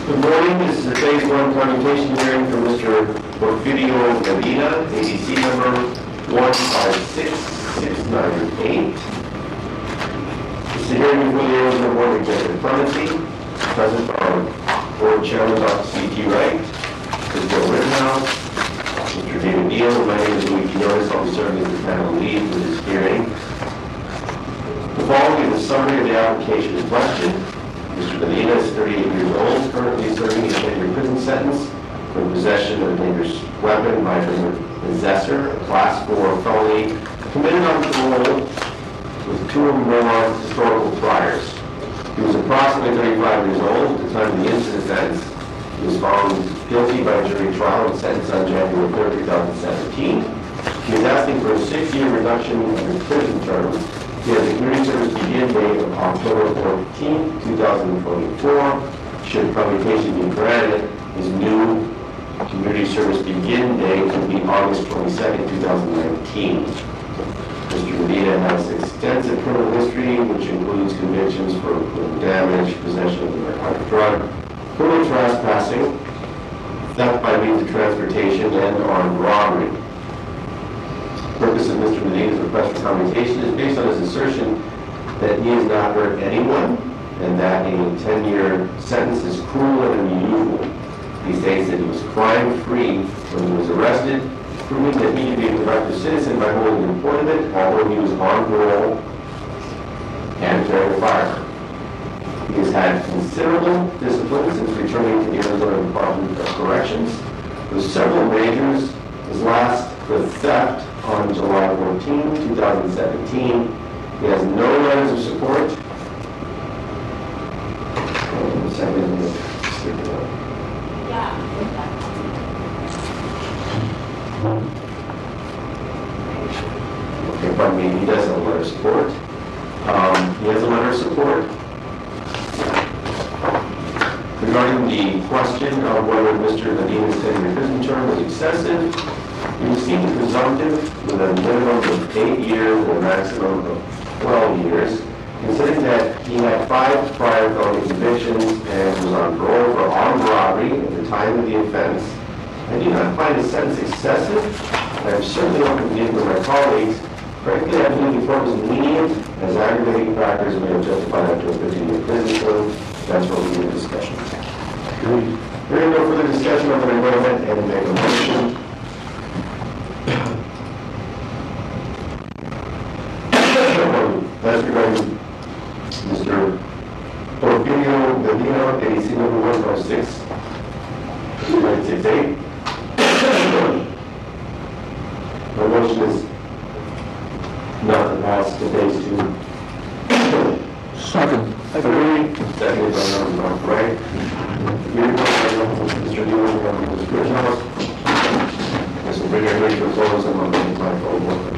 Good morning. This is a phase one commutation hearing for Mr. Porfirio Medina, ADC number 156698. This is a hearing before the Arizona Board of Executive Clemency. Present are Board Chairman Dr. C.T. Wright, Mr. Bill Rittenhouse, Mr. David Neal, and my name is Luigi Norris. I'll be serving as the panel lead for this hearing. The following is a summary of the application in question. Mr. Medina is 38 years old, currently serving a 10-year prison sentence for possession of a dangerous weapon by the possessor, a Class 4 felony, committed on parole with 2 or more historical priors. He was approximately 35 years old at the time of the incident offense. He was found guilty by a jury trial and sentenced on January 3, 2017. He is asking for a 6-year reduction of his prison term. He has a community service begin date of October 14, 2024. Should commutation be granted, his new community service begin date will be August 22, 2019. Mr. Medina has extensive criminal history, which includes convictions for damage, possession of a narcotic drug, criminal trespassing, theft by means of transportation, and armed robbery. The purpose of Mr. Medina's request for commutation is based on his assertion that he has not hurt anyone and that a 10-year sentence is cruel and unusual. He states that he was crime-free when he was arrested, proving that he could be a productive citizen by holding employment, although he was on parole and carrying a firearm. He has had considerable discipline since returning to the Arizona Department of Corrections, with several majors, his last the theft on July 14, 2017. He has no letters of support. Okay, pardon me, he does have a letter of support. He has a letter of support. Regarding the question of whether Mr. Medina's 10-year prison term was excessive, he received a presumptive with a minimum of 8 years and a maximum of 12 years, considering that he had 5 prior felony convictions and was on parole for armed robbery at the time of the offense. I do not find his sentence excessive. I'm certainly open to meeting with my colleagues. Frankly, I believe the court was lenient, as aggravating factors may have justified up to a 15-year prison term. That's what we need a discussion. Hearing no further discussion, I'm going to go ahead and make a motion. That's regarding Mr. Porfirio Medina, ADC number 156968. My motion is not to pass to phase 2. Second. Seconded by Dr. Wright. Mr. Newman, Mr. Rittenhouse. This will bring our meeting to a close, and I'll make my phone work.